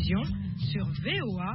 télévision sur VOA.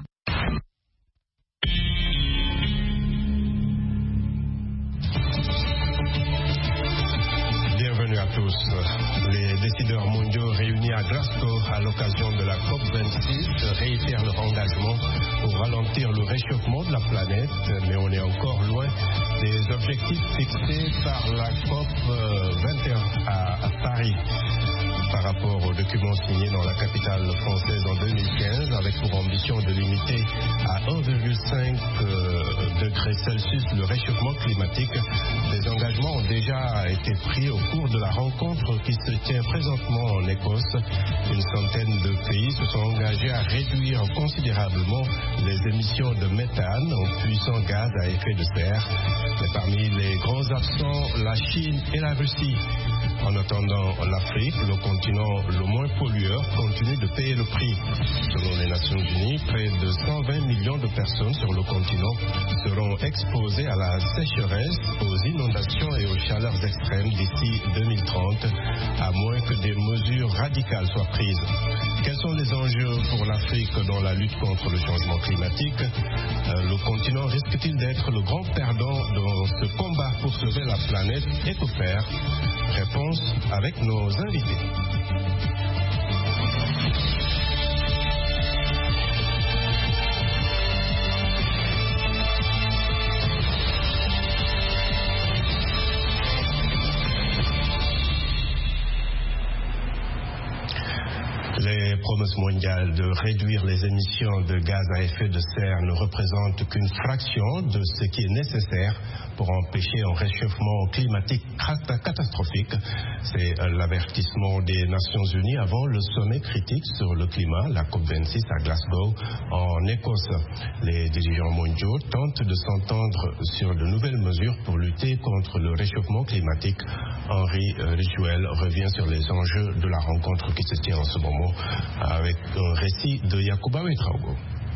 Bienvenue à tous. Les décideurs mondiaux réunis à Glasgow à l'occasion de la COP26 réitèrent leur engagement pour ralentir le réchauffement de la planète, mais on est encore loin des objectifs fixés par la COP21 à Paris. Par rapport au document signé dans la capitale française en 2015, avec pour ambition de limiter à 1,5 degrés Celsius le réchauffement climatique, des engagements ont déjà été pris au cours de la rencontre qui se tient présentement en Écosse. Une centaine de pays se sont engagés à réduire considérablement les émissions de méthane, un puissant gaz à effet de serre. Mais parmi les grands absents, la Chine et la Russie. En attendant, l'Afrique, le continent le moins pollueur, continue de payer le prix. Selon les Nations Unies, près de 120 millions de personnes sur le continent seront exposées à la sécheresse, aux inondations et aux chaleurs extrêmes d'ici 2030, à moins que des mesures radicales soient prises. Quels sont les enjeux pour l'Afrique dans la lutte contre le changement climatique? Le continent risque-t-il d'être le grand perdant dans ce combat pour sauver la planète et que faire? Réponse avec nos invités. Les promesses mondiales de réduire les émissions de gaz à effet de serre ne représentent qu'une fraction de ce qui est nécessaire pour empêcher un réchauffement climatique catastrophique. C'est l'avertissement des Nations Unies avant le sommet critique sur le climat, la COP26 à Glasgow, en Écosse. Les dirigeants mondiaux tentent de s'entendre sur de nouvelles mesures pour lutter contre le réchauffement climatique. Henri Ridgwell revient sur les enjeux de la rencontre qui se tient en ce moment avec un récit de Yacouba Ouedraogo.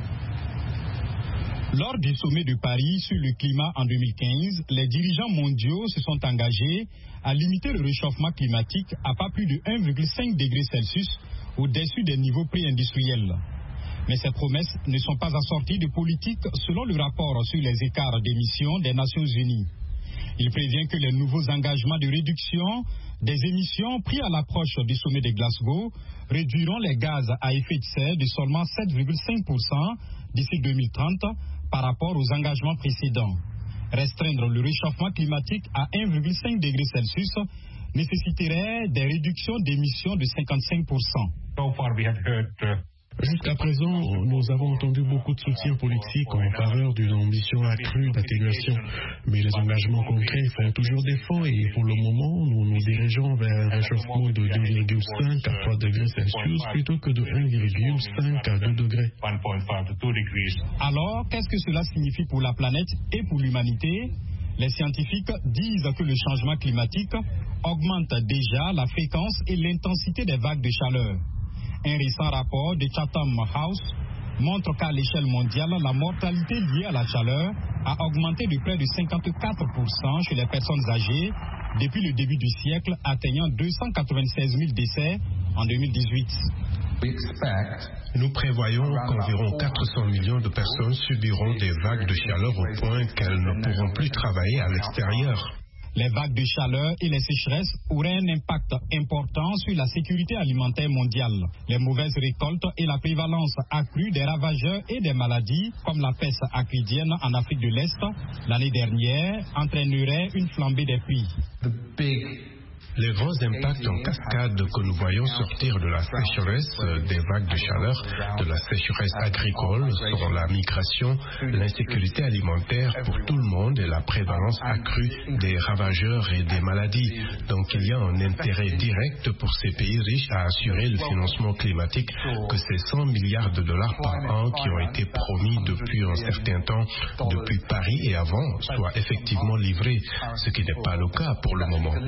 Lors du sommet de Paris sur le climat en 2015, les dirigeants mondiaux se sont engagés à limiter le réchauffement climatique à pas plus de 1,5 degré Celsius au-dessus des niveaux pré-industriels. Mais ces promesses ne sont pas assorties de politiques selon le rapport sur les écarts d'émissions des Nations Unies. Il prévient que les nouveaux engagements de réduction des émissions pris à l'approche du sommet de Glasgow réduiront les gaz à effet de serre de seulement 7,5% d'ici 2030 par rapport aux engagements précédents. Restreindre le réchauffement climatique à 1,5 degré Celsius nécessiterait des réductions d'émissions de 55%. Jusqu'à présent, nous avons entendu beaucoup de soutien politique en faveur d'une ambition accrue d'atténuation, mais les engagements concrets font toujours défaut et pour le moment, nous nous dirigeons vers un réchauffement de 2,5 à 3 degrés Celsius plutôt que de 1,5 à 2 degrés. Alors, qu'est-ce que cela signifie pour la planète et pour l'humanité? Les scientifiques disent que le changement climatique augmente déjà la fréquence et l'intensité des vagues de chaleur. Un récent rapport de Chatham House montre qu'à l'échelle mondiale, la mortalité liée à la chaleur a augmenté de près de 54% chez les personnes âgées depuis le début du siècle, atteignant 296 000 décès en 2018. Nous prévoyons qu'environ 400 millions de personnes subiront des vagues de chaleur au point qu'elles ne pourront plus travailler à l'extérieur. Les vagues de chaleur et les sécheresses auraient un impact important sur la sécurité alimentaire mondiale. Les mauvaises récoltes et la prévalence accrue des ravageurs et des maladies, comme la peste acridienne en Afrique de l'Est, l'année dernière, entraîneraient une flambée des prix. Les grands impacts en cascade que nous voyons sortir de la sécheresse, des vagues de chaleur, de la sécheresse agricole, sont la migration, l'insécurité alimentaire pour tout le monde et la prévalence accrue des ravageurs et des maladies. Donc il y a un intérêt direct pour ces pays riches à assurer le financement climatique que ces 100 milliards de dollars par an qui ont été promis depuis un certain temps, depuis Paris et avant, soient effectivement livrés, ce qui n'est pas le cas pour le moment.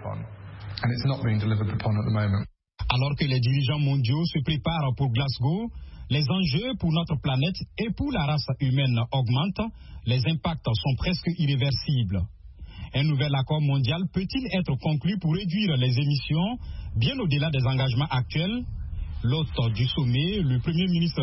Alors que les dirigeants mondiaux se préparent pour Glasgow, les enjeux pour notre planète et pour la race humaine augmentent, les impacts sont presque irréversibles. Un nouvel accord mondial peut-il être conclu pour réduire les émissions bien au-delà des engagements actuels? L'hôte du sommet, le Premier ministre